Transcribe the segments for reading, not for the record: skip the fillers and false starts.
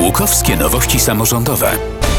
Łukowskie nowości samorządowe.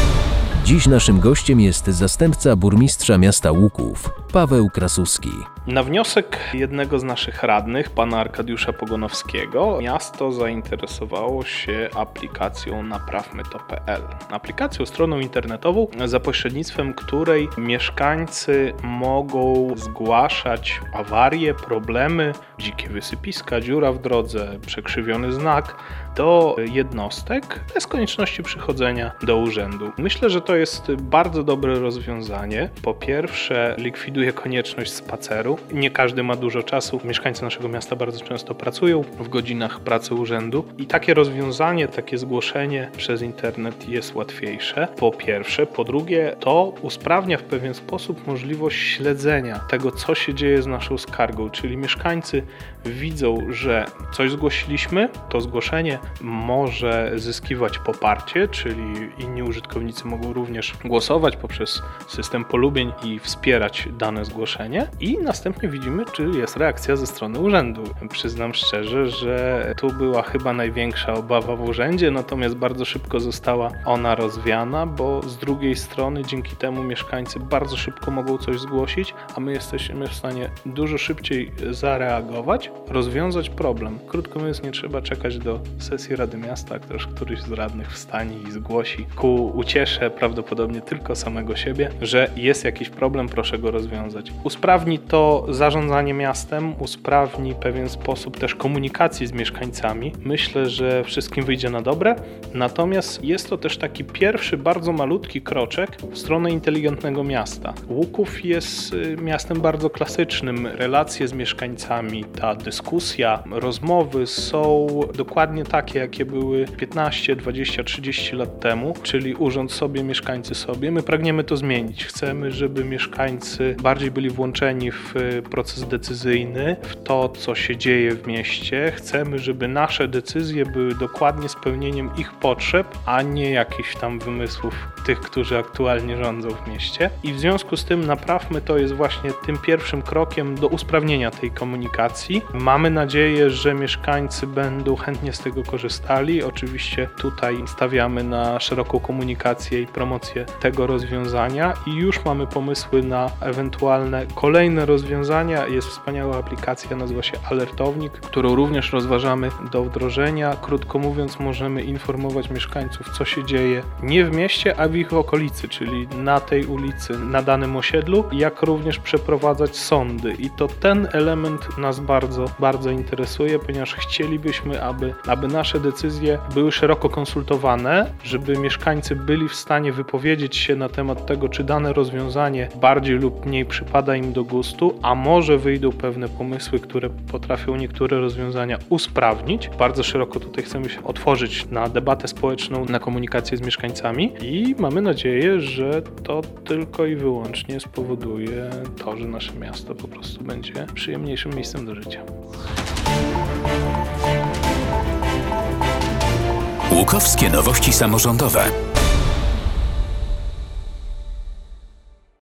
Dziś naszym gościem jest zastępca burmistrza miasta Łuków, Paweł Krasuski. Na wniosek jednego z naszych radnych, pana Arkadiusza Pogonowskiego, miasto zainteresowało się aplikacją naprawmy.to.pl. Aplikacją, stroną internetową, za pośrednictwem której mieszkańcy mogą zgłaszać awarie, problemy, dzikie wysypiska, dziura w drodze, przekrzywiony znak do jednostek bez konieczności przychodzenia do urzędu. Myślę, że to jest bardzo dobre rozwiązanie. Po pierwsze, likwiduje konieczność spaceru. Nie każdy ma dużo czasu. Mieszkańcy naszego miasta bardzo często pracują w godzinach pracy urzędu i takie rozwiązanie, takie zgłoszenie przez internet jest łatwiejsze. Po pierwsze. Po drugie, to usprawnia w pewien sposób możliwość śledzenia tego, co się dzieje z naszą skargą, czyli mieszkańcy widzą, że coś zgłosiliśmy, to zgłoszenie może zyskiwać poparcie, czyli inni użytkownicy mogą również głosować poprzez system polubień i wspierać dane zgłoszenie i następnie widzimy, czy jest reakcja ze strony urzędu. Przyznam szczerze, że tu była chyba największa obawa w urzędzie, natomiast bardzo szybko została ona rozwiana, bo z drugiej strony dzięki temu mieszkańcy bardzo szybko mogą coś zgłosić, a my jesteśmy w stanie dużo szybciej zareagować, rozwiązać problem. Krótko mówiąc, nie trzeba czekać do sesji Rady Miasta, któryś z radnych wstanie i zgłosi ku uciesze prawdopodobnie tylko samego siebie, że jest jakiś problem, proszę go rozwiązać. Usprawni to zarządzanie miastem, usprawni w pewien sposób też komunikacji z mieszkańcami. Myślę, że wszystkim wyjdzie na dobre, natomiast jest to też taki pierwszy, bardzo malutki kroczek w stronę inteligentnego miasta. Łuków jest miastem bardzo klasycznym. Relacje z mieszkańcami, ta dyskusja, rozmowy są dokładnie takie, jakie były 15, 20, 30 lat temu, czyli urząd sobie, mieszkańcy sobie. My pragniemy to zmienić. Chcemy, żeby mieszkańcy bardziej byli włączeni w proces decyzyjny, w to, co się dzieje w mieście. Chcemy, żeby nasze decyzje były dokładnie spełnieniem ich potrzeb, a nie jakichś tam wymysłów tych, którzy aktualnie rządzą w mieście. I w związku z tym Naprawmy to jest właśnie tym pierwszym krokiem do usprawnienia tej komunikacji. Mamy nadzieję, że mieszkańcy będą chętnie z tego korzystali. Oczywiście tutaj stawiamy na szeroką komunikację i promocję tego rozwiązania i już mamy pomysły na ewentualne kolejne rozwiązania. Jest wspaniała aplikacja, nazywa się Alertownik, którą również rozważamy do wdrożenia. Krótko mówiąc, możemy informować mieszkańców, co się dzieje nie w mieście, a w ich okolicy, czyli na tej ulicy, na danym osiedlu, jak również przeprowadzać sądy. I to ten element nas bardzo, bardzo interesuje, ponieważ chcielibyśmy, aby nasze decyzje były szeroko konsultowane, żeby mieszkańcy byli w stanie wypowiedzieć się na temat tego, czy dane rozwiązanie bardziej lub mniej przypada im do gustu, a może wyjdą pewne pomysły, które potrafią niektóre rozwiązania usprawnić. Bardzo szeroko tutaj chcemy się otworzyć na debatę społeczną, na komunikację z mieszkańcami i mamy nadzieję, że to tylko i wyłącznie spowoduje to, że nasze miasto po prostu będzie przyjemniejszym miejscem do życia. Łukowskie nowości samorządowe.